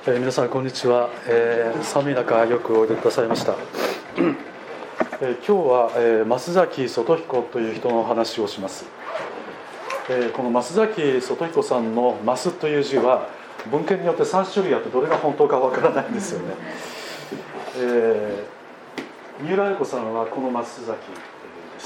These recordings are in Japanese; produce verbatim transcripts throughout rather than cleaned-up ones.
えー、皆さんこんにちは、えー、寒い中よくおいでくださいました、えー、今日は、えー、増崎外彦という人の話をします、えー、この増崎外彦さんの増という字は文献によってさん種類あってどれが本当かわからないんですよね、えー、三浦綾子さんはこの増崎です、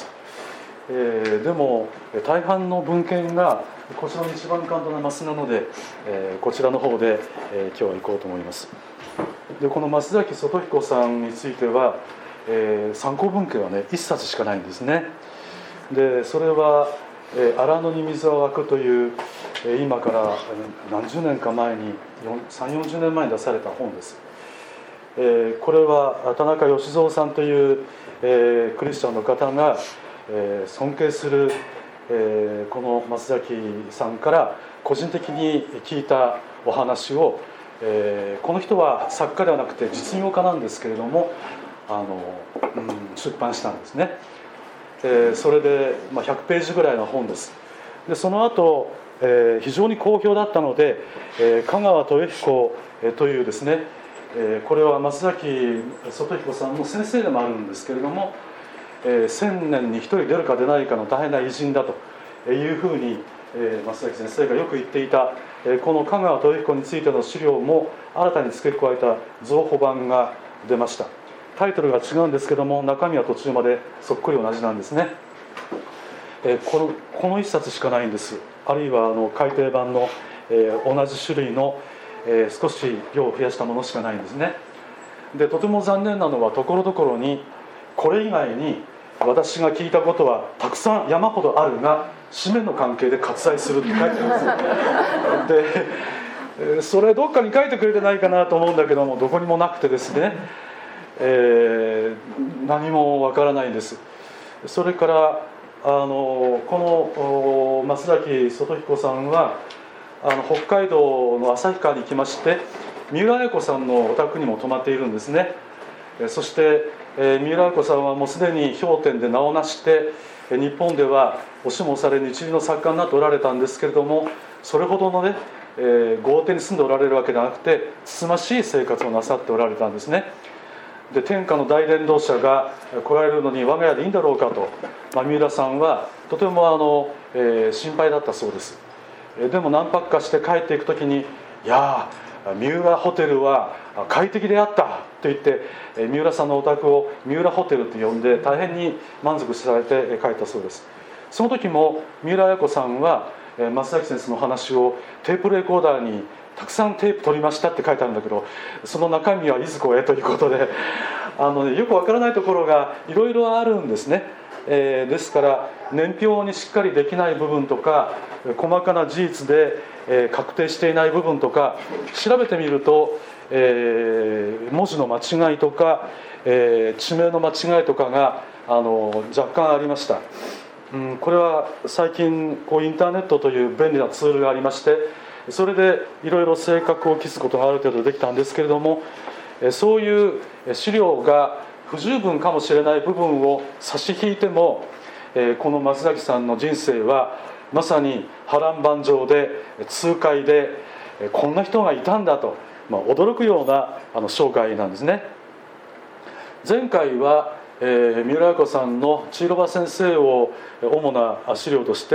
えー、でも大半の文献がこちらの一番簡単なマスなので、えー、こちらの方で、えー、今日は行こうと思います。でこの増崎外彦さんについては、えー、参考文献はね一冊しかないんですね。でそれは、えー、荒野に水は湧くという、えー、今から何十年か前にさんじゅうよんじゅうねんまえに出された本です。えー、これは田中義蔵さんという、えー、クリスチャンの方が、えー、尊敬するえー、この増崎さんから個人的に聞いたお話を、えー、この人は作家ではなくて実業家なんですけれどもあの、うん、出版したんですね、えー、それで、まあ、ひゃくページぐらいの本です。でその後、えー、非常に好評だったので、えー、香川豊彦というですね、えー、これは増崎外彦さんの先生でもあるんですけれどもえー、千年に一人出るか出ないかの大変な偉人だというふうに、えー、増崎先生がよく言っていた、えー、この香川豊彦についての資料も新たに付け加えた増補版が出ました。タイトルが違うんですけども中身は途中までそっくり同じなんですね、えー、この、この一冊しかないんです。あるいはあの改訂版の、えー、同じ種類の、えー、少し量を増やしたものしかないんですね。でとても残念なのはところどころにこれ以外に私が聞いたことはたくさん山ほどあるが紙面の関係で割愛するって書いてあるんですでそれどっかに書いてくれてないかなと思うんだけどもどこにもなくてですね、えー、何もわからないんです。それからあのこの増崎外彦さんはあの北海道の旭川に行きまして三浦綾子さんのお宅にも泊まっているんですね。そしてえー、三浦綾子さんはもうすでに評点で名を成して日本では押しも押されぬ一流の作家になっておられたんですけれどもそれほどのね、えー、豪邸に住んでおられるわけではなくてつつましい生活をなさっておられたんですね。で天下の大伝道者が来られるのに我が家でいいんだろうかと、まあ、三浦さんはとてもあの、えー、心配だったそうです。でも何泊かして帰っていくときにいや三浦ホテルは快適であったと言って三浦さんのお宅を三浦ホテルと呼んで大変に満足されて帰ったそうです。その時も三浦綾子さんは増崎先生の話をテープレコーダーにたくさんテープ取りましたって書いてあるんだけどその中身はいずこへということであの、ね、よくわからないところがいろいろあるんですね。えー、ですから年表にしっかりできない部分とか細かな事実で、えー、確定していない部分とか調べてみると、えー、文字の間違いとか、えー、地名の間違いとかがあの若干ありました、うん、これは最近こうインターネットという便利なツールがありましてそれでいろいろ正確を期すことがある程度できたんですけれどもそういう資料が不十分かもしれない部分を差し引いてもこの増崎さんの人生はまさに波乱万丈で痛快でこんな人がいたんだと、まあ、驚くようなあの生涯なんですね。前回は、えー、三浦綾子さんの千尋場先生を主な資料として、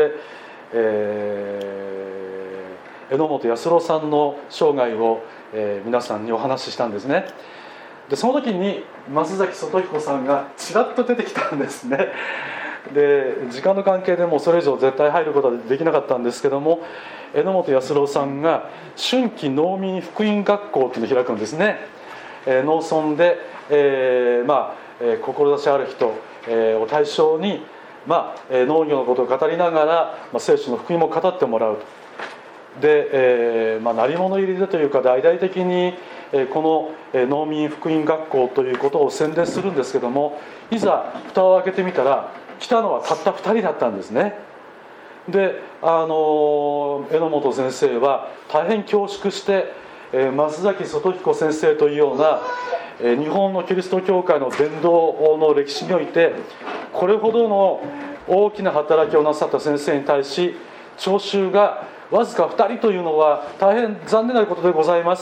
えー、榎本康郎さんの生涯を、えー、皆さんにお話ししたんですね。でその時に増崎外彦さんがちらっと出てきたんですね。で時間の関係でもうそれ以上絶対入ることはできなかったんですけども榎本康郎さんが春季農民福音学校というのを開くんですね。えー、農村で、えーまあえー、志ある人、えー、を対象に、まあえー、農業のことを語りながら、まあ、聖書の福音も語ってもらうと。で、えーまあ、鳴り物入りでというか大々的にこの農民福音学校ということを宣伝するんですけどもいざ蓋を開けてみたら来たのはたったふたりだったんですね。であの榎本先生は大変恐縮して、えー、増崎外彦先生というような、えー、日本のキリスト教会の伝道の歴史においてこれほどの大きな働きをなさった先生に対し聴衆がわずかふたりというのは大変残念なことでございます。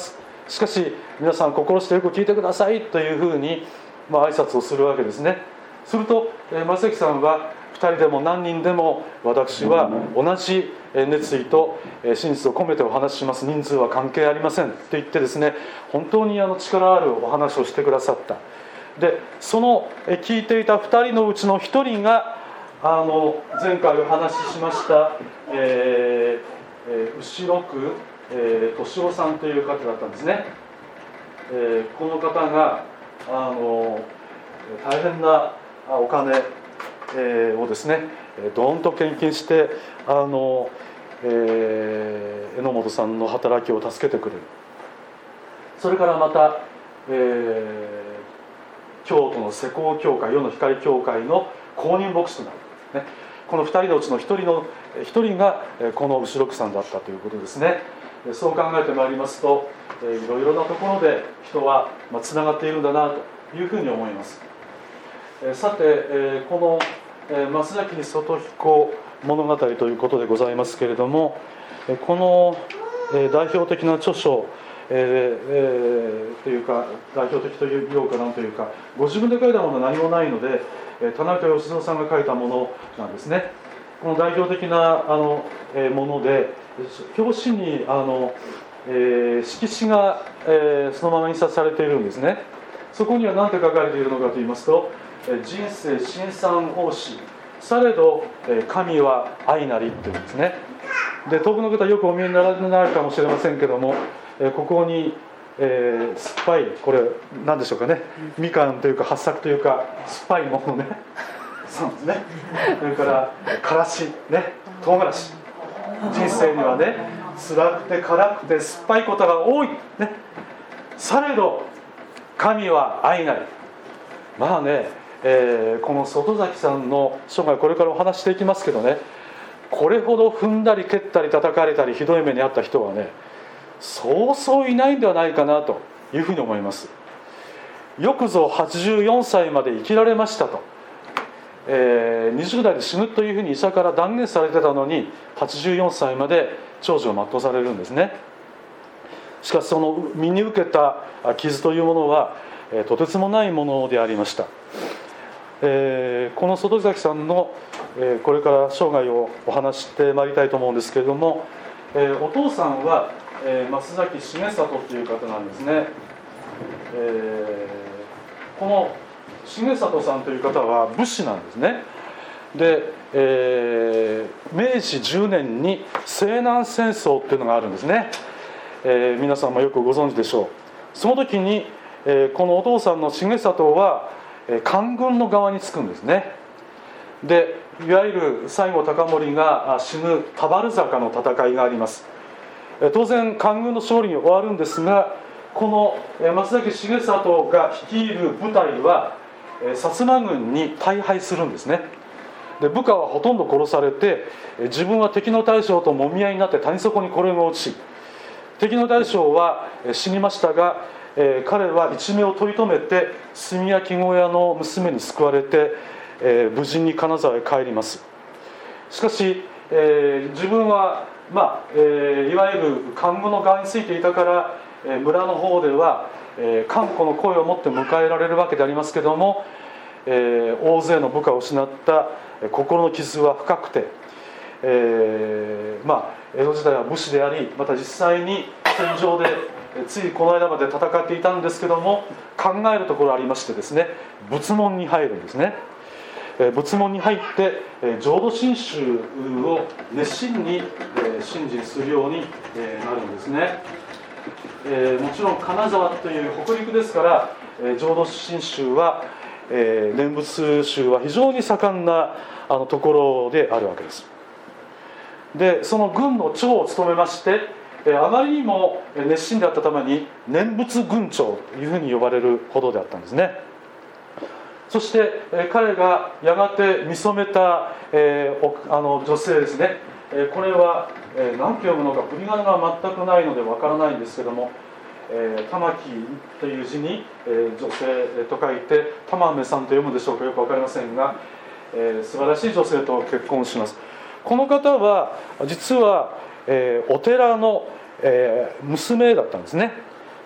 しかし皆さん心してよく聞いてくださいというふうに、まあ、挨拶をするわけですね。すると松崎さんはふたりでも何人でも私は同じ熱意と真実を込めてお話しします、人数は関係ありませんと言ってですね、本当にあの力あるお話をしてくださった。でその聞いていたふたりのうちのひとりがあの前回お話ししました、えーえー、牛六えー、敏夫さんという方だったんですね。えー、この方があの大変なお金、えー、をですねドーンと献金してあの、えー、榎本さんの働きを助けてくれる。それからまた、えー、京都の施工協会、世の光協会の公認牧師となる、ね、このふたりのうちのひとりのひとりがこの牛六さんだったということですね。そう考えてまいりますと、いろいろなところで人はつながっているんだなというふうに思います。さて、この松崎外彦物語ということでございますけれども、この代表的な著書、えーえー、というか代表的というかなんというか、ご自分で書いたものは何もないので、田中義蔵さんが書いたものなんですね。この代表的なあのもので、表紙にあの、えー、色紙が、えー、そのまま印刷されているんですね。そこには何て書かれているのかといいますと、人生辛酸奉仕されど神は愛なりというんですね。で遠くの方よくお見えになられるかもしれませんけども、ここに、えー、酸っぱい、これ何でしょうかね、みかんというか八朔というか酸っぱいものねそうですね。それからからしね、唐辛子。人生にはね、辛くて辛くて酸っぱいことが多い、ね、されど神は愛なり。まあね、えー、この外崎さんの生涯これからお話していきますけどね、これほど踏んだり蹴ったり叩かれたりひどい目に遭った人はね、そうそういないんではないかなというふうに思います。よくぞはちじゅうよんさいまで生きられましたと、えー、にじゅう代で死ぬというふうに医者から断言されてたのにはちじゅうよんさいまで長寿を全うされるんですね。しかしその身に受けた傷というものは、えー、とてつもないものでありました。えー、この外崎さんの、えー、これから生涯をお話してまいりたいと思うんですけれども、えー、お父さんは、えー、松崎重里という方なんですね。えー、この重里さんという方は武士なんですね。で、えー、めいじじゅうねんに西南戦争っていうのがあるんですね。えー、皆さんもよくご存知でしょう。その時に、えー、このお父さんの重里は、えー、官軍の側につくんですね。でいわゆる西郷隆盛が死ぬ田原坂の戦いがあります。えー、当然官軍の勝利に終わるんですが、この、えー、松崎重里が率いる部隊は、えー、薩摩軍に大敗するんですね。で部下はほとんど殺されて、えー、自分は敵の大将ともみ合いになって谷底に転げ落ち、敵の大将は死にましたが、えー、彼は一命を取り留めて炭焼き小屋の娘に救われて、えー、無事に金沢へ帰ります。しかし、えー、自分は、まあえー、いわゆる官軍の側についていたから、えー、村の方では、えー、歓喜の声を持って迎えられるわけでありますけども、えー、大勢の部下を失った心の傷は深くて、えー、まあ江戸時代は武士であり、また実際に戦場でついこの間まで戦っていたんですけども、考えるところありましてですね、仏門に入るんですね。仏門に入って浄土真宗を熱心に信心するようになるんですね。もちろん金沢という北陸ですから、浄土真宗は念仏宗は非常に盛んなあのところであるわけです。でその軍の長を務めまして、あまりにも熱心であったために念仏軍長というふうに呼ばれるほどであったんですね。そして彼がやがて見初めた、えー、あの女性ですね、これは何て読むのか振り仮名が全くないのでわからないんですけども、玉木という字に女性と書いて玉目さんと読むでしょうか、よく分かりませんが、素晴らしい女性と結婚します。この方は実はお寺の娘だったんですね。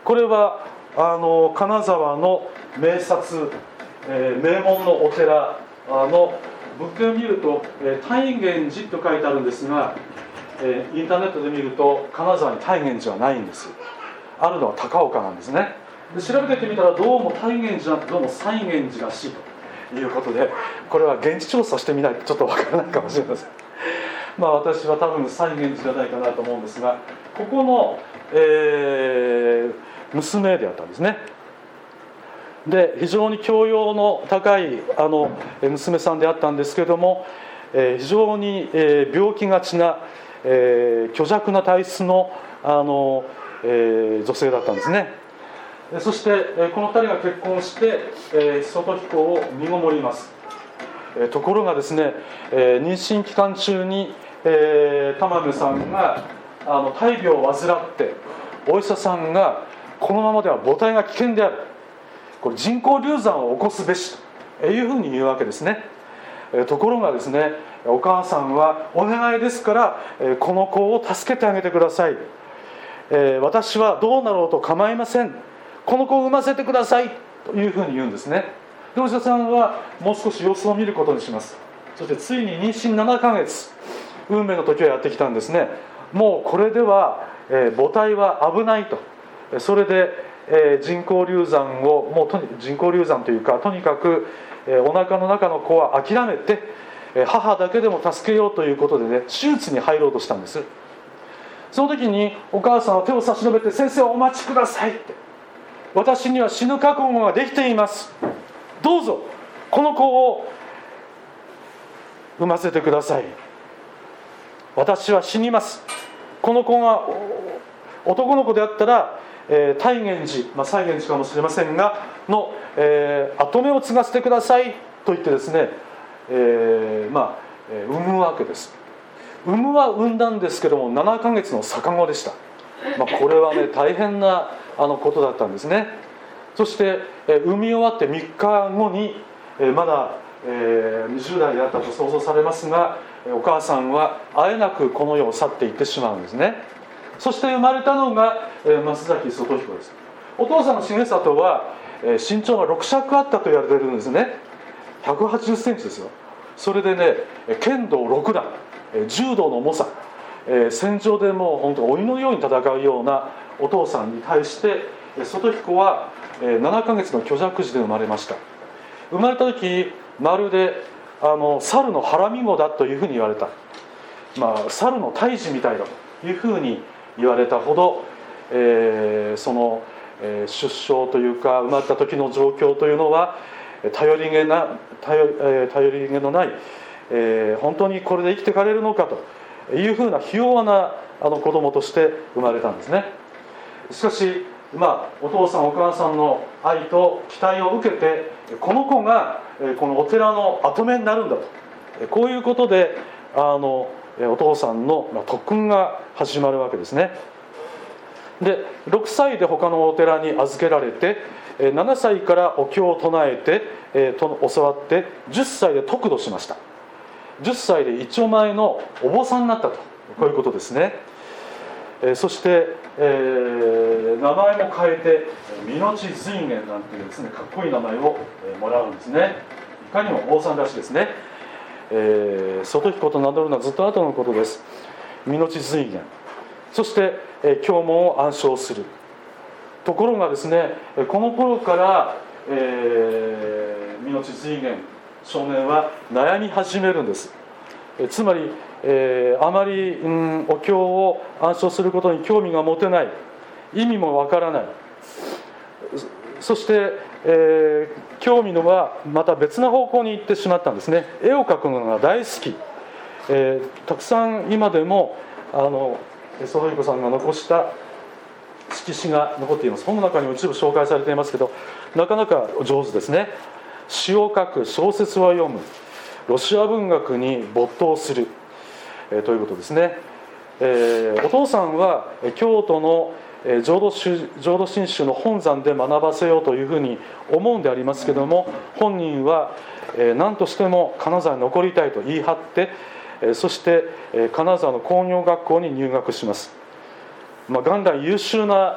これはあの金沢の名刹、えー、名門のお寺の物件を見ると、えー、大源寺と書いてあるんですが、えー、インターネットで見ると金沢に大源寺はないんです。あるのは高岡なんですね。で調べてってみたら、どうも大源寺はどうも西源寺らしいということで、これは現地調査してみないとちょっとわからないかもしれません。まあ私は多分西源寺じゃないかなと思うんですが、ここの、えー、娘であったんですね。で非常に教養の高いあの娘さんであったんですけれども、えー、非常に、えー、病気がちな、えー、虚弱な体質の、あの、えー、女性だったんですね。そして、えー、このふたりが結婚して、えー、外彦を身ごもります。えー、ところがですね、えー、妊娠期間中に、えー、玉目さんがあの大病を患って、お医者さんがこのままでは母体が危険である、これ人工流産を起こすべしというふうに言うわけですね。ところがですね、お母さんはお願いですからこの子を助けてあげてください、私はどうなろうと構いません、この子を産ませてくださいというふうに言うんですね。でお医者さんはもう少し様子を見ることにします。そしてついに妊娠ななかげつ、運命の時はやってきたんですね。もうこれでは母体は危ないと、それでえー、人工流産をもうとに人工流産というか、とにかく、えー、お腹の中の子は諦めて、えー、母だけでも助けようということでね、手術に入ろうとしたんです。その時にお母さんは手を差し伸べて、先生お待ちくださいって、私には死ぬ覚悟ができています、どうぞこの子を産ませてください、私は死にます、この子が男の子であったらえー、大源寺、まあ、西源寺かもしれませんがの、えー、跡目を継がせてくださいと言ってですね、えーまあえー、産むわけです。産むは産んだんですけども、ななかげつの逆子でした。まあ、これはね大変なあのことだったんですね。そして、えー、産み終わってみっかごに、えー、まだ、えー、にじゅう代であったと想像されますが、お母さんはあえなくこの世を去っていってしまうんですね。そして生まれたのが、えー、増崎外彦です。お父さんの重里は、えー、身長がろく尺あったと言われているんですね。ひゃくはちじゅっセンチですよ。それでね、剣道ろく段、柔道の猛者、えー、戦場でもう本当鬼のように戦うようなお父さんに対して、外彦は、えー、ななかげつの虚弱児で生まれました。生まれた時、まるであの猿の腹み子だというふうに言われた、まあ、猿の胎児みたいだというふうに言われたほど、えー、その、えー、出生というか生まれた時の状況というのは頼りげな 頼,、えー、頼りげのない、えー、本当にこれで生きていかれるのかというふうなひ弱なあの子供として生まれたんですね。しかし、まあ、お父さんお母さんの愛と期待を受けて、この子がこのお寺の跡目になるんだと、こういうことであのお父さんの特訓が始まるわけですね。でろくさいで他のお寺に預けられて、ななさいからお経を唱えて、えー、と教わってじゅっさいで得度しました。じゅっさいで一丁前のお坊さんになったと、こういうことですね。えー、そして、えー、名前も変えて美濃地随元なんていうですね、かっこいい名前を、えー、もらうんですね。いかにもお坊さんらしいですね。えー、外彦と名乗るのはずっと後のことです。美濃地随元、そして、えー、経文を暗唱する。ところがですね、この頃から、えー、美濃地随元少年は悩み始めるんです。えつまり、えー、あまり、うん、お経を暗唱することに興味が持てない、意味もわからない、そして、えー、興味のはまた別な方向に行ってしまったんですね。絵を描くのが大好き、えー、たくさん今でもあの外彦さんが残した色紙が残っています。本の中にも一部紹介されていますけど、なかなか上手ですね。詩を書く、小説は読む、ロシア文学に没頭する、えー、ということですね。えー、お父さんは京都の浄土浄土真宗の本山で学ばせようというふうに思うんでありますけども、本人は、えー、何としても金沢に残りたいと言い張って、えー、そして、えー、金沢の工業学校に入学します。まあ、元来優秀な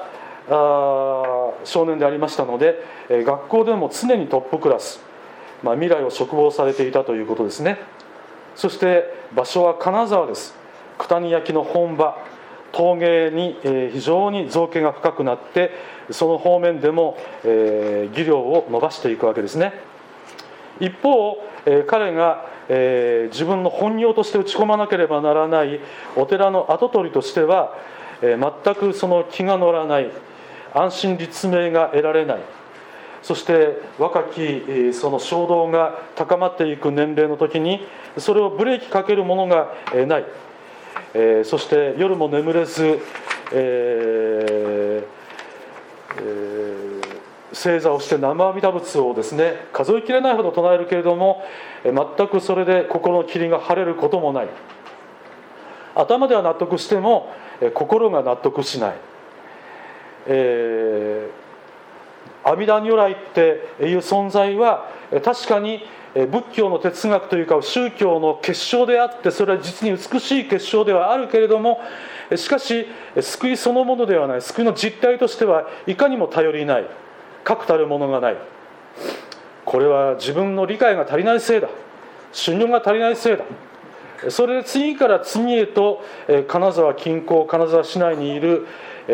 あ少年でありましたので、え学校でも常にトップクラス、まあ、未来を嘱望されていたということですね。そして場所は金沢です。九谷焼の本場、陶芸に、えー、非常に造詣が深くなって、その方面でも、えー、技量を伸ばしていくわけですね。一方、えー、彼が、えー、自分の本業として打ち込まなければならないお寺の跡取りとしては、えー、全くその気が乗らない、安心立命が得られない、そして若きその衝動が高まっていく年齢の時にそれをブレーキかけるものがない、えー、そして夜も眠れず、えーえー、正座をして南無阿弥陀仏をですね数えきれないほど唱えるけれども、全くそれで心の霧が晴れることもない。頭では納得しても心が納得しない。えー、阿弥陀如来っていう存在は確かに仏教の哲学というか宗教の結晶であって、それは実に美しい結晶ではあるけれども、しかし救いそのものではない。救いの実態としてはいかにも頼りない、確たるものがない。これは自分の理解が足りないせいだ、修行が足りないせいだ。それで次から次へと金沢近郊、金沢市内にいる、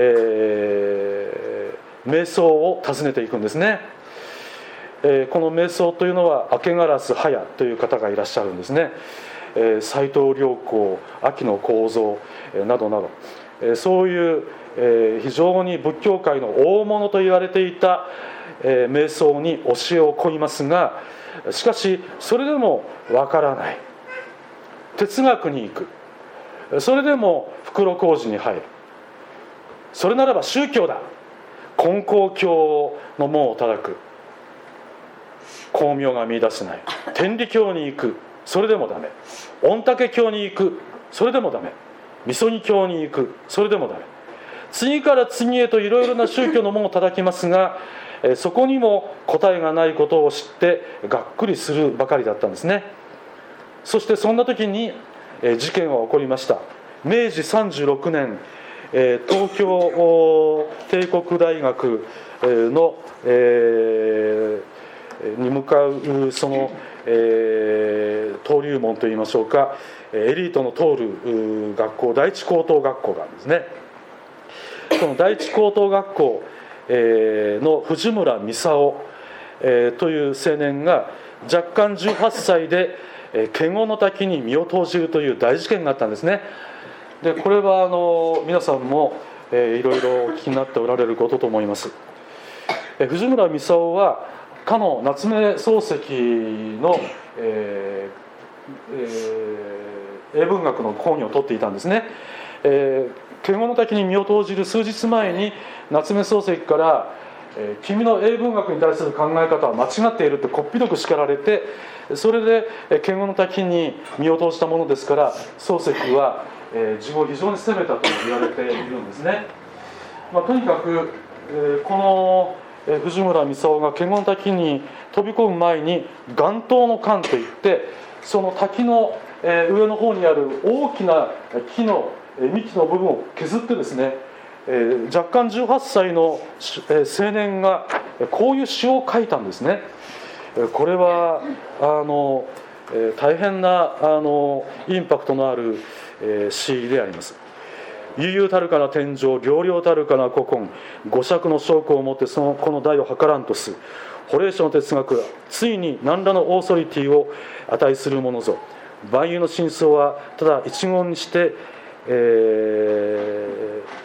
えー、瞑想を訪ねていくんですね。えー、この瞑想というのは明け烏早という方がいらっしゃるんですね。えー、斎藤良光、秋野幸三、えー、などなど、えー、そういう、えー、非常に仏教界の大物と言われていた、えー、瞑想に教えを請いますが、しかしそれでもわからない。哲学に行く。それでも袋小路に入る。それならば宗教だ。金光教の門を叩く。光明が見出せない。天理教に行く。それでもダメ。御嶽教に行く。それでもダメ。みそぎ教に行く。それでもダメ。次から次へといろいろな宗教の門を叩きますが、そこにも答えがないことを知ってがっくりするばかりだったんですね。そしてそんな時に事件は起こりました。めいじさんじゅうろくねん、東京帝国大学の、えー、に向かうその、えー、登竜門といいましょうか、エリートの通る学校、第一高等学校があるんですね。この第一高等学校の藤村操という青年が若干じゅうはっさいで華厳の滝に身を投じるという大事件があったんですね。でこれはあの皆さんも、えー、いろいろお聞きになっておられることと思います。えー、藤村操はかの夏目漱石の、えーえー、英文学の講義を取っていたんですね。えー、華厳の滝に身を投じる数日前に夏目漱石からえー、君の英文学に対する考え方は間違っているってこっぴどく叱られて、それで華厳の滝に身を投じたものですから、漱石は、えー、自分を非常に責めたと言われているんですね。まあ、とにかく、えー、この、えー、藤村操が華厳の滝に飛び込む前に岩頭の間といって、その滝の、えー、上の方にある大きな木の、えー、幹の部分を削ってですね、えー、若干じゅうはっさいの、えー、青年がこういう詩を書いたんですね。これはあの、えー、大変なあのインパクトのある、えー、詩であります。悠々たるかな天井、寥々たるかな古今、五尺の証拠をもってそのこの題を図らんとす。ホレーショの哲学はついに何らのオーソリティを値するものぞ。万有の真相はただ一言にして、えー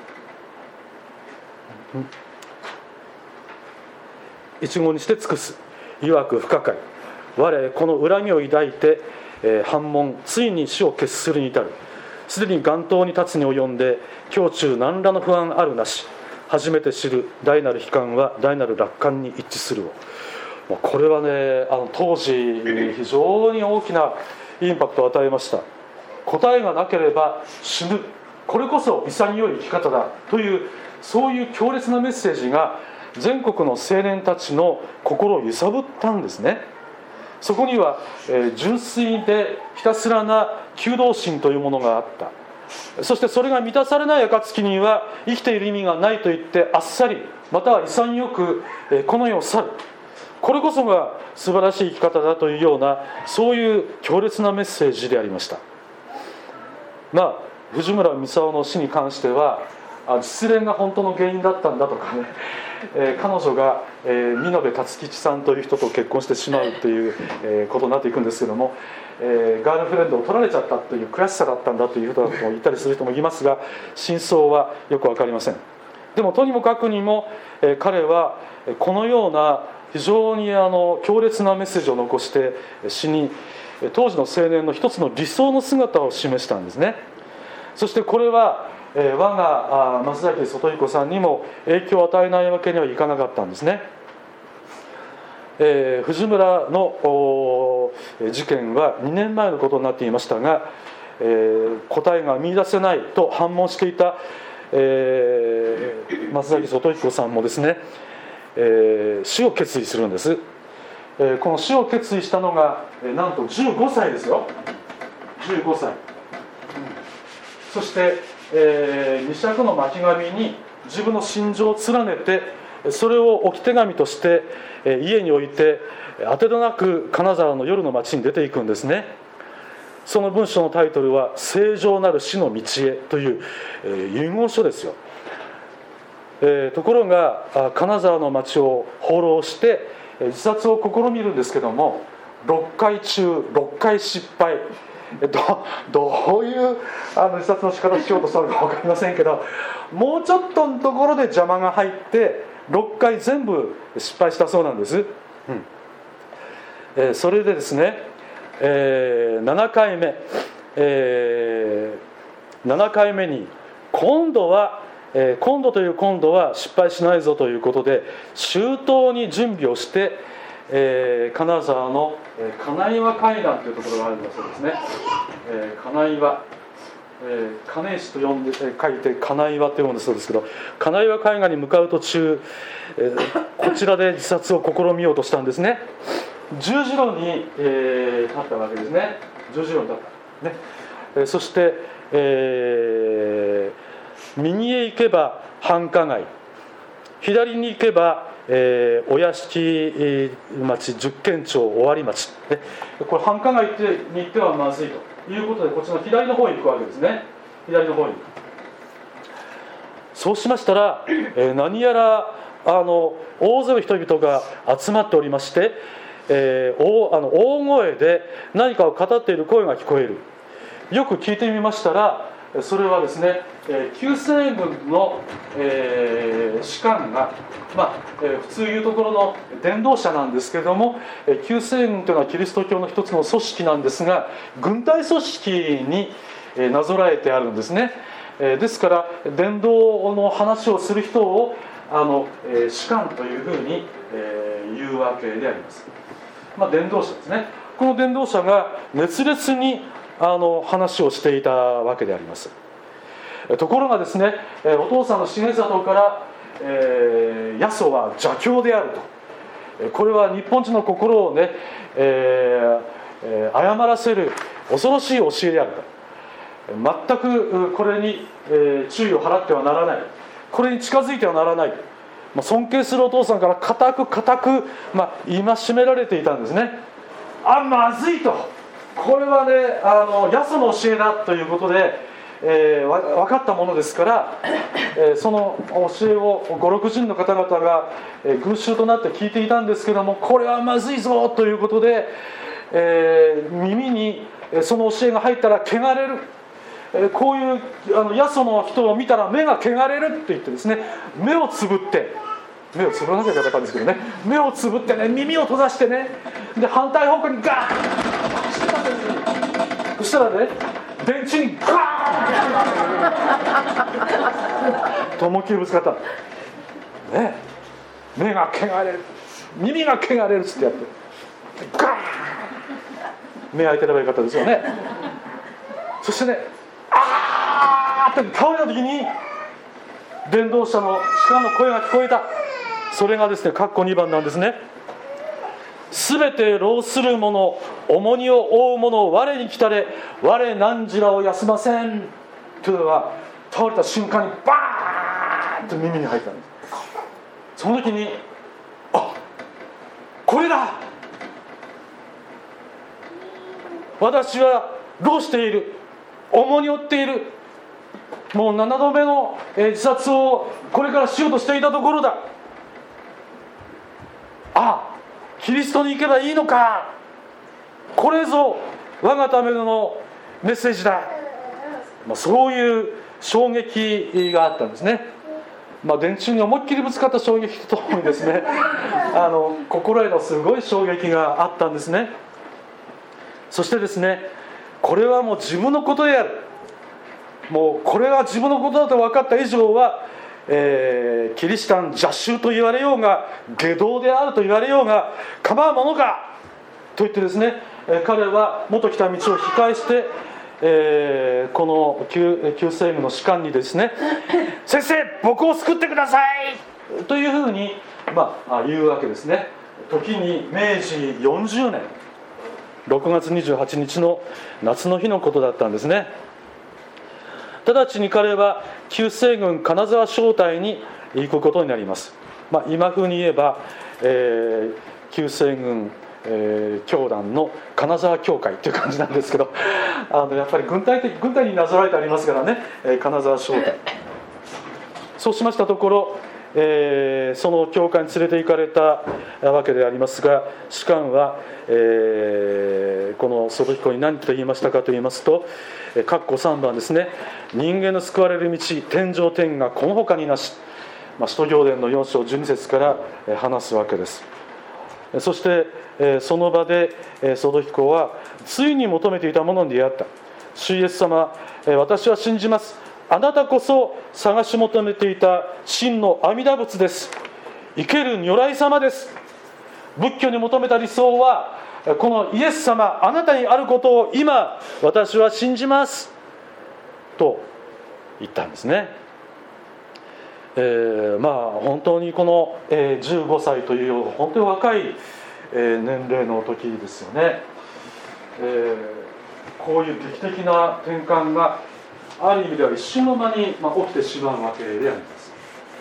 一語にして尽くす。いわく不可解。我この恨みを抱いて、えー、反問ついに死を決するに至る。すでに岩頭に立つに及んで胸中何らの不安あるなし。初めて知る大なる悲観は大なる楽観に一致するを。これはね、あの当時非常に大きなインパクトを与えました。答えがなければ死ぬ、これこそ潔い生き方だという、そういう強烈なメッセージが全国の青年たちの心を揺さぶったんですね。そこには、えー、純粋でひたすらな求道心というものがあった。 そしてそれが満たされない暁には生きている意味がないと言ってあっさりまたは潔くこの世を去る、これこそが素晴らしい生き方だというような、そういう強烈なメッセージでありました。まあ藤村美沙の死に関しては失恋が本当の原因だったんだとかね、えー、彼女が、えー、見延辰吉さんという人と結婚してしまうという、えー、ことになっていくんですけども、えー、ガールフレンドを取られちゃったという悔しさだったんだという人だと言ったりする人もいますが、真相はよく分かりません。でもとにもかくにも、えー、彼はこのような非常にあの強烈なメッセージを残して死に、当時の青年の一つの理想の姿を示したんですね。そしてこれは、えー、我が松崎外彦さんにも影響を与えないわけにはいかなかったんですね。えー、藤村の事件はにねんまえのことになっていましたが、えー、答えが見出せないと反問していた、えー、松崎外彦さんもですね、えー、死を決意するんです。えー、この死を決意したのが、えー、なんとじゅうごさいですよ。じゅうごさい、うん、そして、えー、二尺の巻紙に自分の心情を連ねて、それを置き手紙として、えー、家に置いてあてどなく金沢の夜の街に出ていくんですね。その文章のタイトルは正常なる死の道へという、えー、遺言書ですよ。えー、ところが金沢の町を放浪して自殺を試みるんですけども、ろっかい中ろっかい失敗。ど, どういうあの自殺の仕方しようとしたのか分かりませんけど、もうちょっとのところで邪魔が入ってろっかい全部失敗したそうなんです。うんえー、それでですね、えー、ななかいめ、えー、ななかいめに今度はえー、今度という今度は失敗しないぞということで周到に準備をして、えー、金沢の、えー、金岩海岸というところがあるんだそうですね。えー、金岩、えー、金石と呼んで、えー、書いて金岩と読むんだそうですけど、金岩海岸に向かう途中、えー、こちらで自殺を試みようとしたんですね。十字路に、えー、立ったわけですね。十字路に立った、ねえー、そして、えー右へ行けば繁華街、左に行けば、えー、お屋敷町十軒町尾張町、ね、これ繁華街に行ってはまずいということで、こっちの左の方に行くわけですね。左の方に。そうしましたら、えー、何やらあの大勢の人々が集まっておりまして、えー、大, あの大声で何かを語っている声が聞こえる。よく聞いてみましたら、それはですね、旧西軍の、えー、士官が、まあえー、普通いうところの伝道者なんですけれども、旧西軍というのはキリスト教の一つの組織なんですが、軍隊組織に、えー、なぞらえてあるんですね。えー、ですから伝道の話をする人をあの、えー、士官というふうに、えー、言うわけであります。まあ、伝道者ですね。この伝道者が熱烈にあの話をしていたわけであります。ところがですね、お父さんの重里から、えー、八十は邪教であると、これは日本人の心をね、えー、誤らせる恐ろしい教えであると、全くこれに、えー、注意を払ってはならない、これに近づいてはならない、まあ、尊敬するお父さんから固く固く、まあ、戒められていたんですね。あ、まずいと、これはね、あの八十の教えだということで、えー、分かったものですから、えー、その教えをごろくじゅうの方々が、えー、群衆となって聞いていたんですけども、これはまずいぞということで、えー、耳にその教えが入ったら汚れる、えー、こういうあの八十の人を見たら目が汚れるって言ってですね、目をつぶって目をつぶらなきゃいけなかったんですけどね、目をつぶってね、耳を閉ざしてね、で反対方向にガーッ走ってたんですよ。そしたらね、電柱にガーンと思いっきりぶつかったね。目が汚れる、耳が汚れるっつってやってガーン、目開いてればよかったですよね。そしてね、あーって倒れた時に伝道者の士官の声が聞こえた。それがですね、括弧にばんなんですね。すべて労する者、重荷を負う者、我に来たれ、我何時らを休ません。 というのは倒れた瞬間にバーンと耳に入ったんです。その時に、あ、これだ、私はどうしている、重荷を負っている、もうななどめの自殺をこれからしようとしていたところだ、あ、キリストに行けばいいのか、これぞ我がためのメッセージだ、まあ、そういう衝撃があったんですね。まあ、電柱に思いっきりぶつかった衝撃とともにですねあの心へのすごい衝撃があったんですね。そしてですね、これはもう自分のことである、もうこれは自分のことだと分かった以上は、えー、キリシタン邪宗と言われようが外道であると言われようが構うものかと言ってですね、えー、彼は元来た道を引き返して、えー、この救世軍の士官にですね先生僕を救ってくださいというふうに、まあ、言うわけですね。時にめいじよんじゅうねんろくがつにじゅうはちにちの夏の日のことだったんですね。直ちに彼は救世軍金沢小隊に行くことになります。まあ、今風に言えば、えー、救世軍、えー、教団の金沢教会という感じなんですけど、あのやっぱり軍隊的軍隊になぞらえてありますからね、えー、金沢小隊。そうしましたところ、えー、その教会に連れて行かれたわけでありますが、士官は、えー、この外彦に何と言いましたかと言いますと、括弧さんばんですね、人間の救われる道天上天がこの他になし、まあ、使徒行伝のよん章じゅうに節から話すわけです。そして、えー、その場で、えー、外彦はついに求めていたものに出会った。主イエス様、えー、私は信じます、あなたこそ探し求めていた真の阿弥陀仏です、生ける如来様です。仏教に求めた理想はこのイエス様あなたにあることを今私は信じますと言ったんですね。えー、まあ本当にこの、えー、じゅうごさいという本当に若い、えー、年齢の時ですよね。えー、こういう劇的な転換がある意味では一瞬の間に、まあ、起きてしまうわけであります。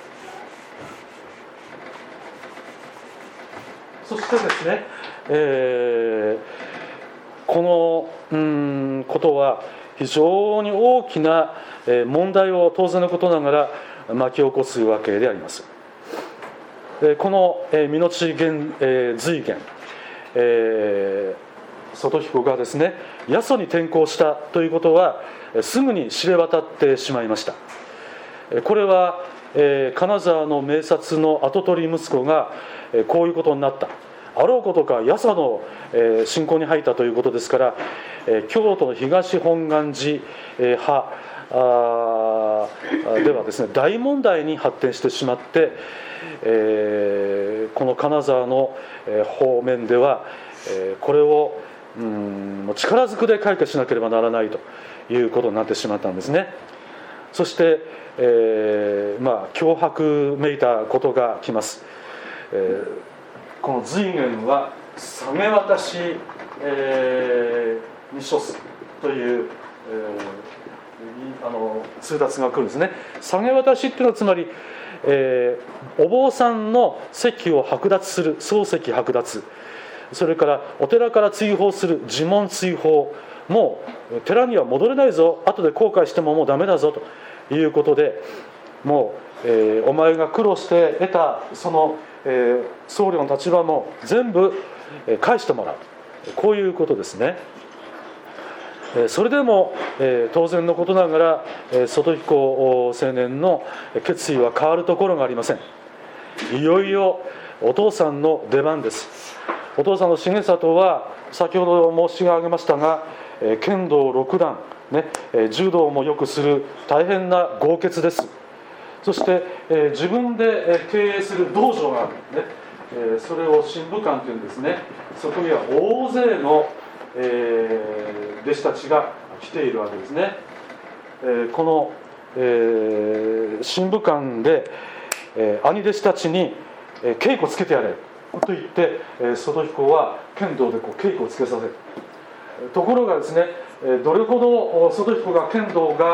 そしてですね、えー、このうんことは非常に大きな問題を当然のことながら巻き起こすわけであります。この身のち随元、えー、外彦がですね八十に転校したということはすぐに知れ渡ってしまいました。これは、えー、金沢の名刹の跡取り息子が、えー、こういうことになった、あろうことか八十の、えー、信仰に入ったということですから、えー、京都の東本願寺、えー、派あではですね大問題に発展してしまって、えー、この金沢の、えー、方面では、えー、これをうん力ずくで解決しなければならないということになってしまったんですね。そして、えー、まあ脅迫めいたことが来ます。えー、この随元は下げ渡し、えー、に処すという、えー、あの通達が来るんですね。下げ渡しっていうのはつまり、えー、お坊さんの籍を剥奪する漱石剥奪、それからお寺から追放する呪文追放、もう寺には戻れないぞ、後で後悔してももうダメだぞということで、もう、えー、お前が苦労して得たその、えー、僧侶の立場も全部、えー、返してもらう、こういうことですね。えー、それでも、えー、当然のことながら、えー、外彦青年の決意は変わるところがありません。いよいよお父さんの出番です。お父さんの重里は先ほど申し上げましたが、剣道六段、ね、柔道もよくする大変な豪傑です。そして、えー、自分で経営する道場がある、ね、えー、それを神武館というんですね。そこには大勢の、えー、弟子たちが来ているわけですね。えー、この、えー、神武館で、えー、兄弟子たちに、えー、稽古つけてやれと言って、えー、外彦は剣道でこう稽古をつけさせる。ところがですね、どれほど外彦が剣道が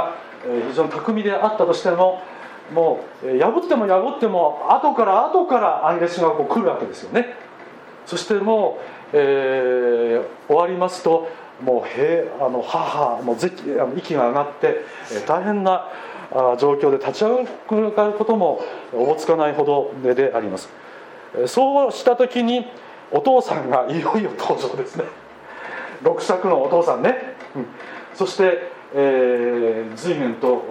非常に巧みであったとしても、もう破っても破っても後から後から兄弟子がこう来るわけですよね。そしてもう、えー、終わりますともうへあの母もうぜあの息が上がって、えー、大変なあ状況で立ち上がることもおぼつかないほどで、であります。そうした時にお父さんがいよいよ登場ですね。六尺のお父さんね、うん、そして、えー、随元とあの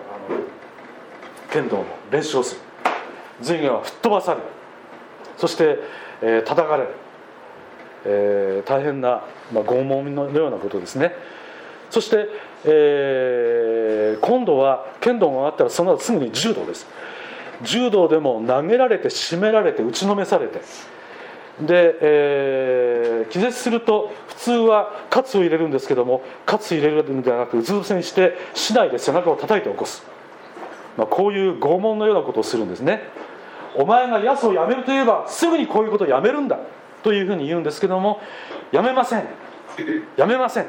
剣道の練習をする。随元は吹っ飛ばされる。そして、えー、叩かれる、えー、大変な、まあ、拷問のようなことですね。そして、えー、今度は剣道が終わったらその後すぐに柔道です。柔道でも投げられて絞められて打ちのめされて、で、えー、気絶すると普通はカツを入れるんですけども、カツ入れるんではなくうつ伏せにして竹刀で背中を叩いて起こす、まあ、こういう拷問のようなことをするんですね。お前がヤスをやめると言えばすぐにこういうことをやめるんだというふうに言うんですけども、やめません、やめません。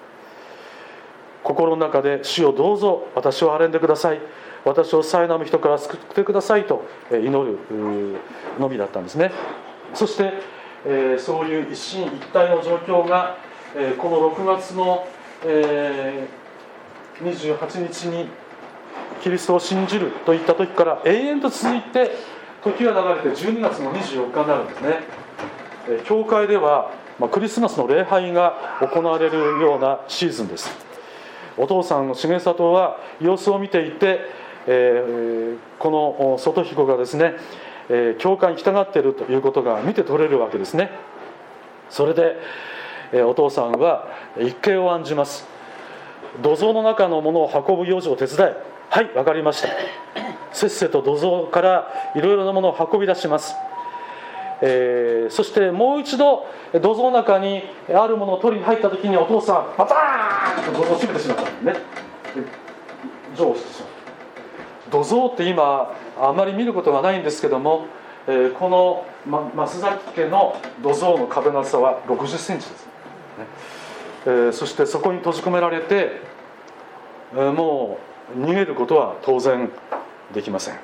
心の中で主よどうぞ私を憐れんでください、私を苛む人から救ってくださいと祈るのみだったんですね。そして、えー、そういう一進一退の状況が、えー、このろくがつの、えー、にじゅうはちにちにキリストを信じるといった時から永遠と続いて、時が流れてじゅうにがつのにじゅうよっかになるんですね。えー、教会では、まあ、クリスマスの礼拝が行われるようなシーズンです。お父さんの重里は様子を見ていて、えー、この外彦がですね、えー、教会に来たがっているということが見て取れるわけですね。それで、えー、お父さんは一計を案じます。土蔵の中のものを運ぶ用事を手伝え。はい、分かりました。せっせと土蔵からいろいろなものを運び出します。えー、そしてもう一度土蔵の中にあるものを取りに入った時にお父さんパターンと土蔵を閉めてしまったんですね。錠をしてしまった。土蔵って今あまり見ることがないんですけども、えー、この、ま、増崎家の土蔵の壁の厚さはろくじゅっセンチです、ね。えー、そしてそこに閉じ込められて、えー、もう逃げることは当然できません。うん、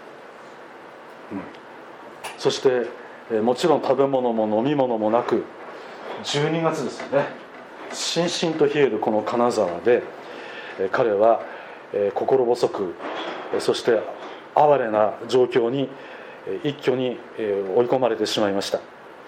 そして、えー、もちろん食べ物も飲み物もなく、じゅうにがつですよね。しんしんと冷えるこの金沢で、えー、彼は、えー、心細く、そして哀れな状況に一挙に追い込まれてしまいました。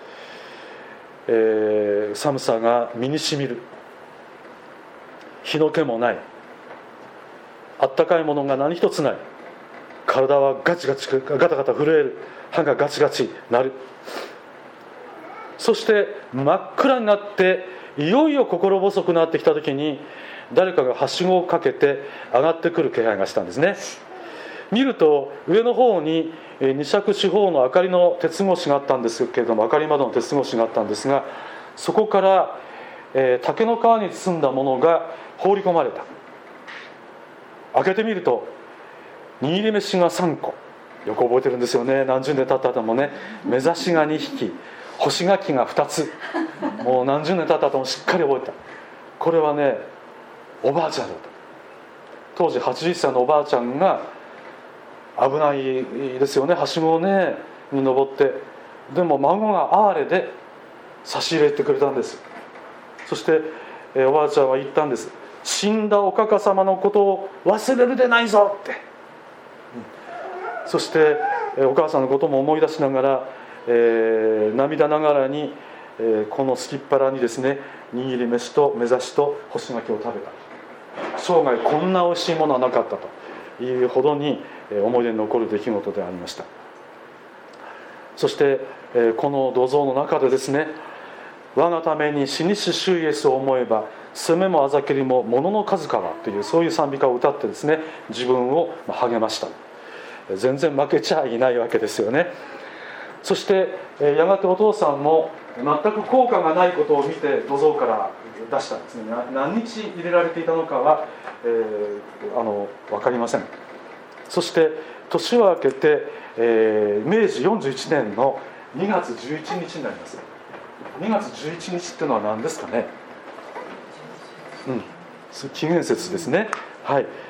えー、寒さが身にしみる、日の気もない、あったかいものが何一つない、体はガチガチガタガタ震える、歯がガチガチ鳴る。そして真っ暗になっていよいよ心細くなってきた時に、誰かがはしごをかけて上がってくる気配がしたんですね。見ると上の方に二尺四方の明かりの鉄格子があったんですけれども、明かり窓の鉄格子があったんですが、そこから、えー、竹の皮に包んだものが放り込まれた。開けてみると握り飯がさんこ、よく覚えてるんですよね。何十年経った後もね、目指しがにひき、干し柿がふたつ、もう何十年経った後もしっかり覚えた。これはね、おばあちゃんだった。当時はちじゅっさいのおばあちゃんが、危ないですよね、はしごをねに登って、でも孫が哀れで差し入れてくれたんです。そして、えー、おばあちゃんは言ったんです。死んだおかか様のことを忘れるでないぞって、うん、そして、えー、お母さんのことも思い出しながら、えー、涙ながらに、えー、このすきっ腹にですね、握り飯と目刺しと干し柿を食べた。生涯こんな美味しいものはなかったというほどに思い出に残る出来事でありました。そしてこの土蔵の中でですね、我がために死にし主イエスを思えば責めもあざけりも物の数からという、そういう賛美歌を歌ってですね、自分を励ました。全然負けちゃいないわけですよね。そしてやがてお父さんも全く効果がないことを見て土蔵から出したんですね。何日入れられていたのかは、えー、あの分かりません。そして年を明けて、えー、めいじよんじゅういちねんのにがつじゅういちにちになります。にがつじゅういちにちっていうのは何ですかね。うん、紀元節ですね。はい、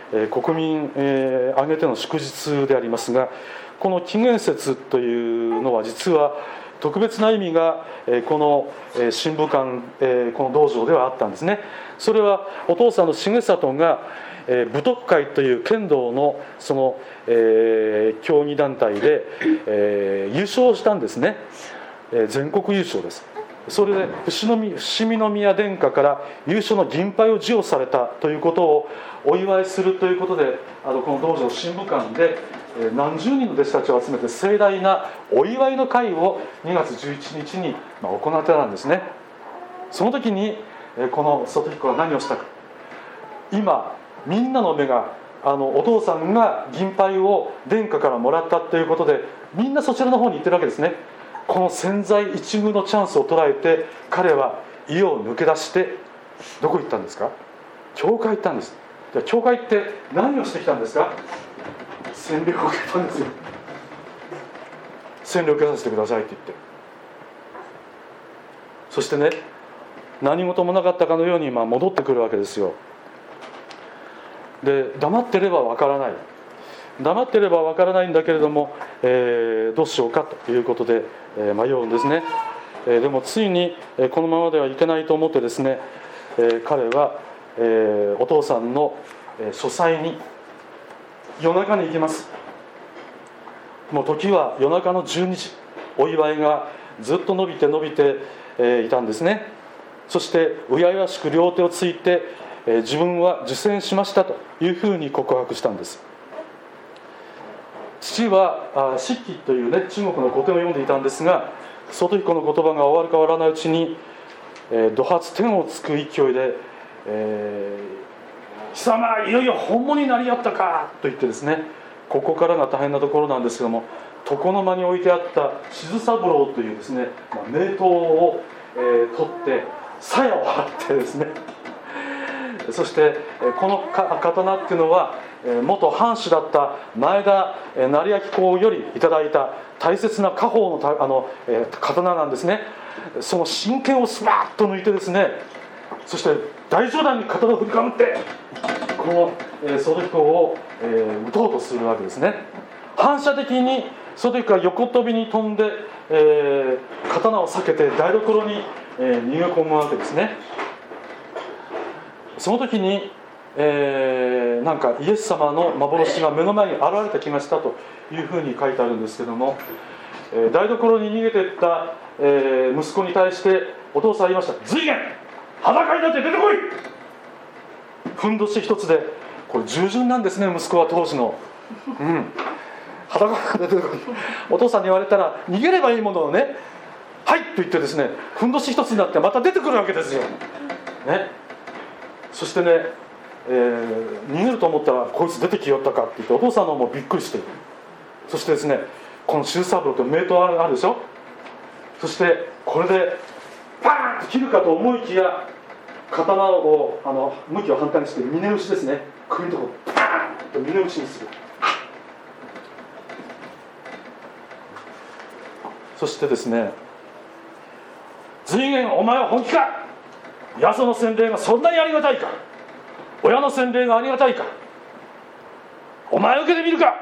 えー、国民、えー、挙げての祝日でありますが、この紀元節というのは実は特別な意味が、えー、この、えー、神武館、えー、この道場ではあったんですね。それはお父さんの重里が、えー、武徳会という剣道のその、えー、競技団体で、えー、優勝したんですね、えー、全国優勝です。それで伏見宮殿下から優勝の銀牌を授与されたということをお祝いするということで、あのこの道場神武館で何十人の弟子たちを集めて盛大なお祝いの会をにがつじゅういちにちに行ってたんですね。その時にこの外彦は何をしたか、今みんなの目があのお父さんが銀牌を殿下からもらったということで、みんなそちらの方に行ってるわけですね。この千載一遇のチャンスを捉えて、彼は家を抜け出してどこ行ったんですか？教会行ったんです。じゃあ教会って何をしてきたんですか？洗礼を受けたんですよ。洗礼を受けさせてくださいって言って、そしてね、何事もなかったかのようにまあ戻ってくるわけですよ。で、黙ってればわからない、黙ってればわからないんだけれども、えー、どうしようかということで、えー、迷うんですね。えー、でもついに、えー、このままではいけないと思ってですね、えー、彼は、えー、お父さんの、えー、書斎に夜中に行きます。もう時は夜中のじゅうにじ、お祝いがずっと伸びて伸びて、えー、いたんですね。そしてうややしく両手をついて、えー、自分は受洗しましたというふうに告白したんです。父は「漆器」という、ね、中国の古典を読んでいたんですが、外彦の言葉が終わるか終わらないうちに、えー、怒発天をつく勢いで「えー、貴様いよいよ本物になりやったか」と言ってですね、ここからが大変なところなんですけども、床の間に置いてあった静三郎というですね、まあ、名刀を、えー、取って鞘を張ってですね、そしてこの刀っていうのは元藩主だった前田成明公よりいただいた大切な家宝 の, あの刀なんですね。その真剣をスパッと抜いてですね、そして大上段に刀を振りかぶってこの外彦を撃とうとするわけですね。反射的に外彦が横飛びに飛んで、えー、刀を避けて台所に、えー、逃げ込むわけですね。その時に、えー、なんかイエス様の幻が目の前に現れた気がしたというふうに書いてあるんですけども、えー、台所に逃げていった、えー、息子に対してお父さん言いました。随元、裸になって出てこい。ふんどし一つで、これ従順なんですね、息子は当時の、うん、裸で出てこい。お父さんに言われたら逃げればいいものをね、はいと言ってですね、ふんどし一つになってまた出てくるわけですよ、ね。そしてね、えー、逃げると思ったらこいつ出てきよったかって言って、お父さんの方もびっくりしている。そしてですね、この周三郎という名刀あるでしょ。そしてこれでパーンと切るかと思いきや、刀をあの向きを反対にして峰打ちですね、首のところパーンと峰打ちにする。そしてですね、随元お前は本気か、よその洗礼がそんなにありがたいか、親の洗礼がありがたいか、お前受けてみるか。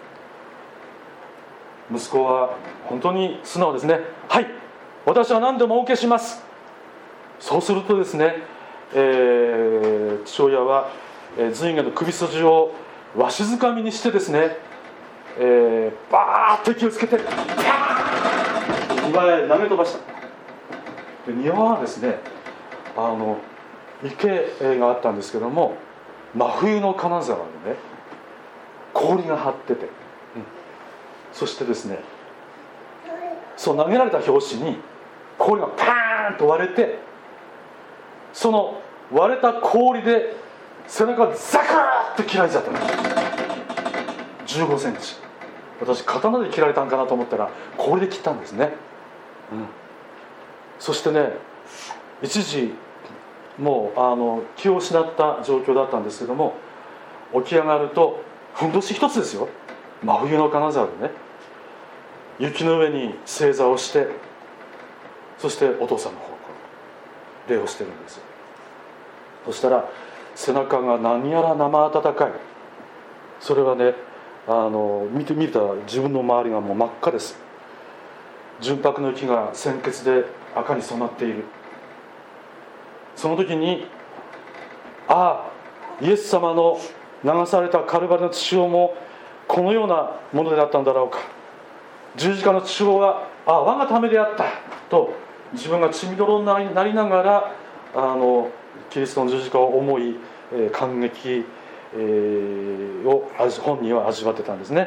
息子は本当に素直ですね。はい、私は何でもお受けします。そうするとですね、えー、父親は、えー、随元の首筋をわしづかみにしてですね、えー、バーッと息をつけてパーン庭へ投げ飛ばした。で庭はですね、あの池があったんですけども、真冬の金沢でね、氷が張ってて、うん、そしてですね、そう投げられた拍子に氷がパーンと割れて、その割れた氷で背中がザクッと切られちゃったんです。じゅうごセンチ。私刀で切られたんかなと思ったら氷で切ったんですね、うん、そしてね、一時もうあの気を失った状況だったんですけども、起き上がるとふんどし一つですよ、真冬の金沢でね、雪の上に正座をして、そしてお父さんの方向礼をしてるんですよ。そしたら背中が何やら生温かい、 それはね、あの見てみたら自分の周りがもう真っ赤です。純白の木が鮮血で赤に染まっている。その時に、ああ、イエス様の流されたカルバリの血潮もこのようなものであったんだろうか。十字架の血潮は、ああ、我がためであったと自分が血みどろになりながら、あのキリストの十字架を思い、えー、感激、えー、を本人は味わってたんですね。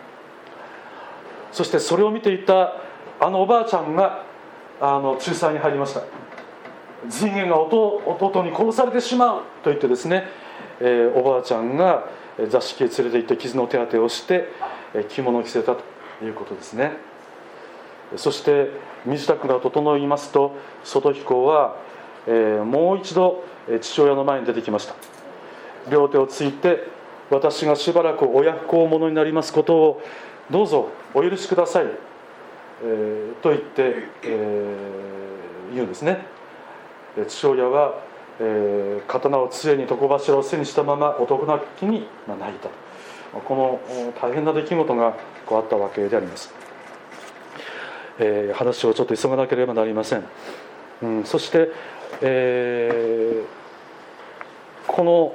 そしてそれを見ていたあのおばあちゃんがあの仲裁に入りました。人間が 弟, 弟に殺されてしまうと言ってですね、えー、おばあちゃんが座敷へ連れて行って傷の手当てをして着物を着せたということですね。そして身支度が整いますと、外彦は、えー、もう一度父親の前に出てきました。両手をついて、私がしばらく親不孝者になりますことをどうぞお許しください、えー、と言って、えー、言うんですね。父親は、えー、刀を杖に床柱を背にしたまま男泣きに泣いた。この大変な出来事がこうあったわけであります。えー、話をちょっと急がなければなりません。うん、そして、えー、この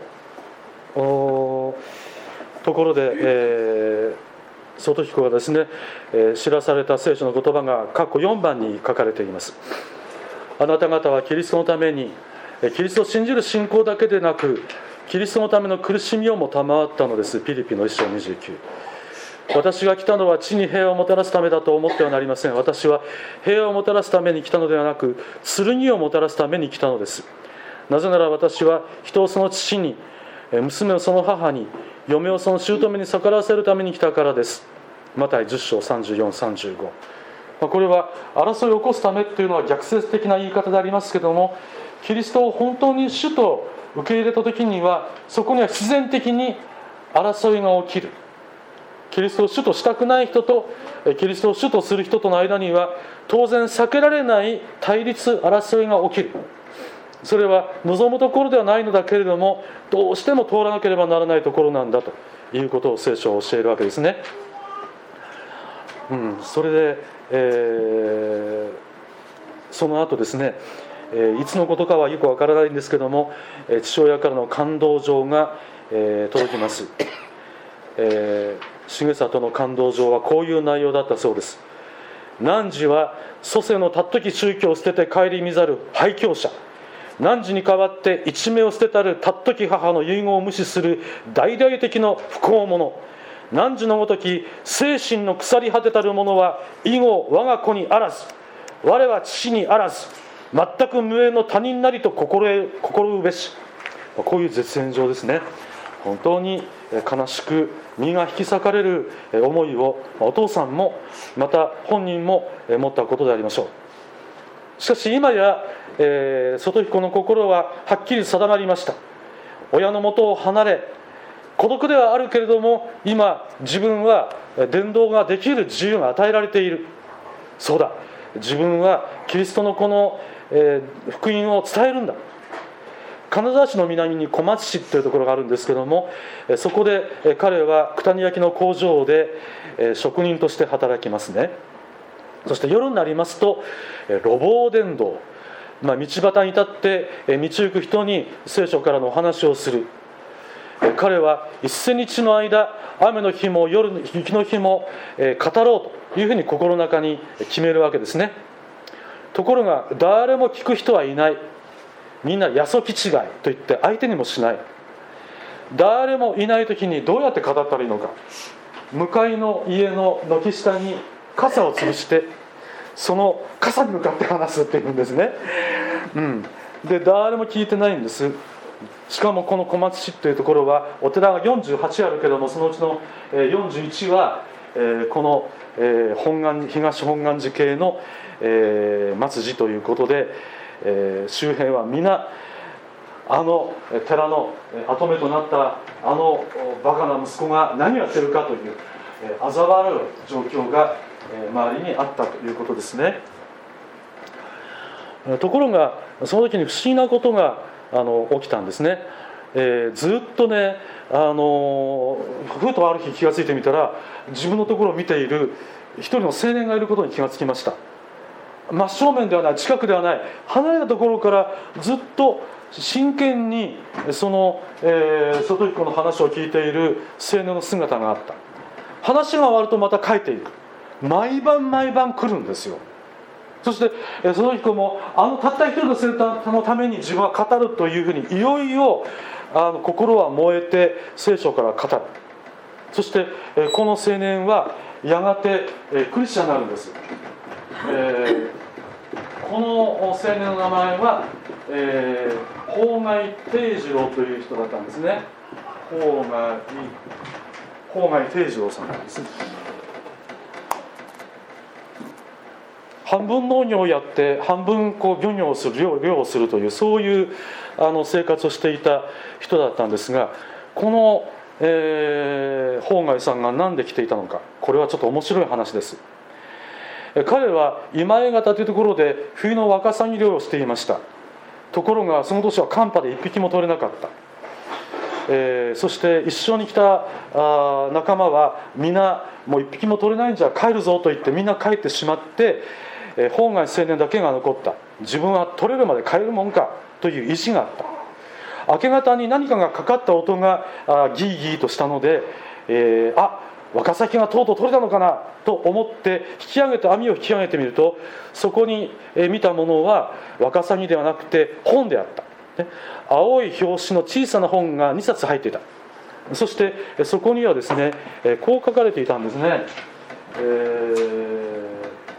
ところで、えー、外彦がですね、えー、知らされた聖書の言葉が括弧よんばんに書かれています。あなた方はキリストのために、キリストを信じる信仰だけでなく、キリストのための苦しみをも賜ったのです。ピリピのいっ章にじゅうきゅう。私が来たのは地に平和をもたらすためだと思ってはなりません。私は平和をもたらすために来たのではなく、剣をもたらすために来たのです。なぜなら私は人をその父に、娘をその母に、嫁をその姑に逆らわせるために来たからです。マタイじゅっ章さんじゅうよん、さんじゅうご。これは争いを起こすためというのは逆説的な言い方でありますけれども、キリストを本当に主と受け入れた時には、そこには必然的に争いが起きる。キリストを主としたくない人とキリストを主とする人との間には、当然避けられない対立、争いが起きる。それは望むところではないのだけれども、どうしても通らなければならないところなんだということを聖書は教えるわけですね。うん、それで、えー、その後ですね、えー、いつのことかはよくわからないんですけども、えー、父親からの感動状が、えー、届きます。えー、重里の感動状はこういう内容だったそうです。汝は祖先の尊き宗教を捨てて顧みざる廃教者、汝に代わって一命を捨てたる尊き母の遺言を無視する大々的の不幸者、汝のごとき精神の腐り果てたる者は以後我が子にあらず、我は父にあらず、全く無縁の他人なりと心得、心うべし。こういう絶縁状ですね。本当に悲しく身が引き裂かれる思いをお父さんもまた本人も持ったことでありましょう。しかし今や、えー、外彦の心ははっきり定まりました。親の元を離れ、孤独ではあるけれども、今自分は伝道ができる自由が与えられている。そうだ、自分はキリストのこの、えー、福音を伝えるんだ。金沢市の南に小松市というところがあるんですけども、そこで彼は九谷焼の工場で職人として働きますね。そして夜になりますと路傍伝道、まあ、道端に立って道行く人に聖書からのお話をする。彼は一千日の間、雨の日も夜の雪の日も語ろうというふうに心の中に決めるわけですね。ところが誰も聞く人はいない。みんなやそき違いと言って相手にもしない。誰もいない時にどうやって語ったらいいのか。向かいの家の軒下に傘を吊るして、その傘に向かって話すっていうんですね。うん、で誰も聞いてないんです。しかもこの小松市というところはお寺がよんじゅうはちあるけども、そのうちのよんじゅういちはこの本願東本願寺系の松寺ということで、えー、周辺は皆あの寺の跡目となったあのバカな息子が何をやってるかという嘲笑う状況が周りにあったということですね。ところがその時に不思議なことがあの起きたんですね。 えー、ずっとね、あのふとある日気がついてみたら、自分のところを見ている一人の青年がいることに気がつきました。真正面ではない、近くではない、離れたところからずっと真剣にその、えー、外彦の話を聞いている青年の姿があった。話が終わるとまた帰っていく。毎晩毎晩来るんですよ。そして外彦もあのたった一人の生徒のために自分は語るというふうにいよいよあの心は燃えて聖書から語る。そしてこの青年はやがてクリスチャンになるんです。えー、この青年の名前は、えー、法外定次郎という人だったんですね。法外法外定次郎さんなんです。半分農業をやって半分こう漁業をする 漁, 漁をするというそういうあの生活をしていた人だったんですが、この、えー、法外さんが何で来ていたのか、これはちょっと面白い話です。彼は今江方というところで冬のワカサギ漁をしていました。ところがその年は寒波で一匹も取れなかった。えー、そして一緒に来たあ仲間は皆もう一匹も取れないんじゃ帰るぞと言ってみんな帰ってしまって、えー、法外青年だけが残った。自分は取れるまで帰るもんかという意地があった。明け方に何かがかかった音があギーギーとしたので、えー、あワカサギがとうとう取れたのかなと思って引き上げて網を引き上げてみると、そこに見たものはワカサギではなくて本であった。青い表紙の小さな本がにさつ入っていた。そしてそこにはですね、こう書かれていたんですね。えー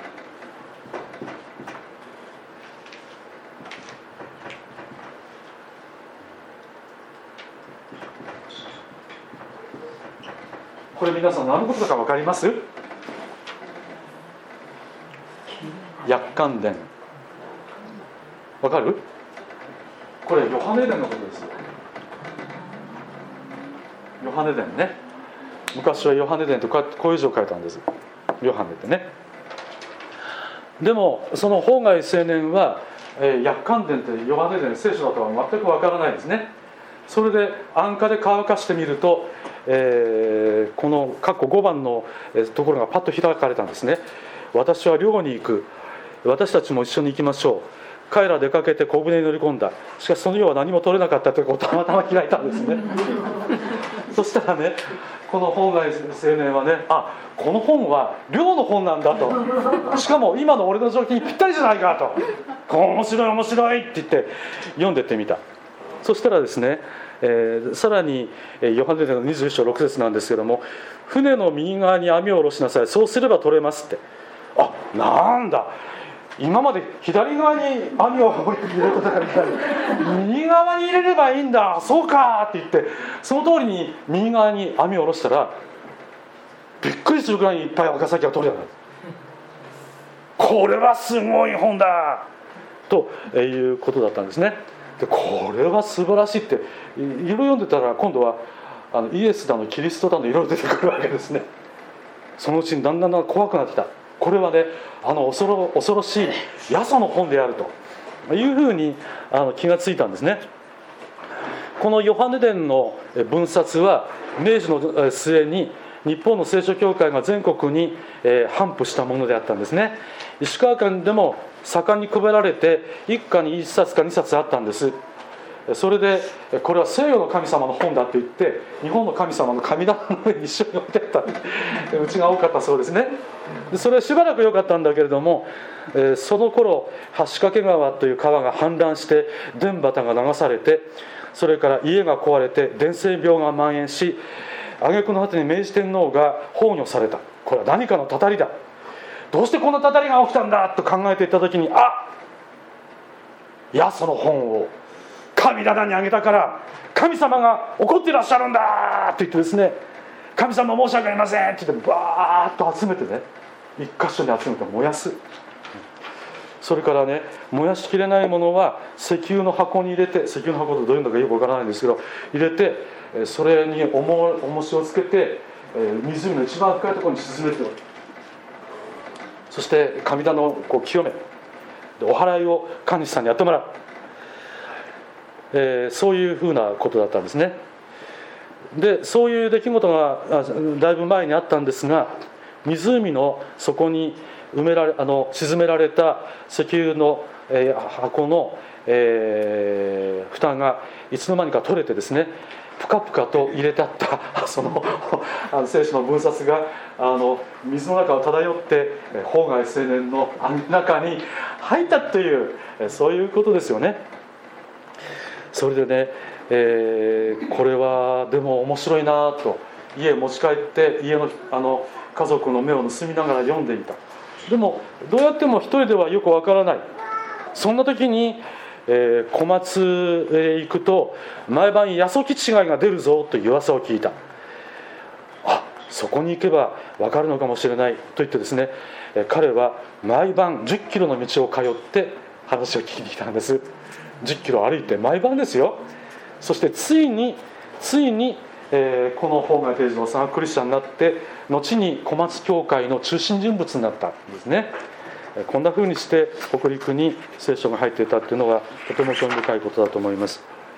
これ皆さん何のことか分かります？約観伝。分かる？これヨハネ伝のことですよ。ヨハネ伝ね。昔はヨハネ伝とこういう字を書いたんです。ヨハネってね。でもその法外青年は、えー、約観伝ってヨハネ伝聖書だとは全く分からないですね。それで安価で乾かしてみると、えー、この括弧ごばんのところがパッと開かれたんですね。私は漁に行く。私たちも一緒に行きましょう。彼ら出かけて小舟に乗り込んだ。しかしその夜は何も取れなかったということをたまたま開いたんですね。そしたらね、この本来青年はね、あ、この本は漁の本なんだと、しかも今の俺の状況にぴったりじゃないかと、面白い面白いって言って読んでってみた。そしたらですね、えー、さらにヨハネ伝のにじゅういっ章ろく節なんですけども、船の右側に網を下ろしなさい、そうすれば取れますって。あ、なんだ、今まで左側に網を入れることができない、右側に入れればいいんだ、そうかって言って、その通りに右側に網を下ろしたらびっくりするくらいにいっぱいワカサギが取れたんです。これはすごい本だということだったんですね。でこれは素晴らしいっていろいろ読んでたら、今度はあのイエスだのキリストだのいろいろ出てくるわけですね。そのうちにだんだんだん怖くなってきた。これはね、あの恐ろ、恐ろしい耶稣の本であるというふうにあの気がついたんですね。このヨハネ伝の分冊は明治の末に日本の聖書協会が全国に頒布したものであったんですね。石川県でも盛んに配られて一家にいっさつかにさつあったんです。それでこれは西洋の神様の本だと言って日本の神様の神棚の上に一緒に置いてあったうちが多かったそうですね。でそれはしばらく良かったんだけれども、えー、その頃橋掛川という川が氾濫して田畑が流されて、それから家が壊れて伝染病が蔓延し、挙句の果てに明治天皇が崩御された。これは何かのたたりだ、どうしてこんなたたりが起きたんだと考えていた時に、あ、耶稣の本を神棚にあげたから神様が怒っていらっしゃるんだって言ってですね、神様申し訳ありませんって言ってバーッと集めてね、一箇所に集めて燃やす。それからね、燃やしきれないものは石油の箱に入れて、石油の箱ってどういうのかよくわからないんですけど、入れてそれに重しをつけて湖の一番深いところに沈めておく。そして神棚をこう清め、お祓いを神主さんにやってもらう。 えー、そういうふうなことだったんですね。でそういう出来事がだいぶ前にあったんですが、湖の底に埋められあの沈められた石油の、えー、箱の、えー、蓋がいつの間にか取れてですね、ぷかぷかと入れてあったそのあの聖書の文札があの水の中を漂って法外青年の中に入ったという、そういうことですよね。それでね、えー、これはでも面白いなと家へ持ち帰って家 の, あの家族の目を盗みながら読んでいた。でもどうやっても一人ではよくわからない。そんな時に、えー、小松へ行くと毎晩八十木違いが出るぞという噂を聞いた。あ、そこに行けばわかるのかもしれないと言ってですね、えー、彼は毎晩じゅっキロの道を通って話を聞きに来たんです。じゅっキロ歩いて毎晩ですよ。そしてついについに、えー、この法外定蔵さんがクリスチャンになって後に小松教会の中心人物になったんですね。こんな風にして北陸に聖書が入っていたというのがとても興味深いことだと思います。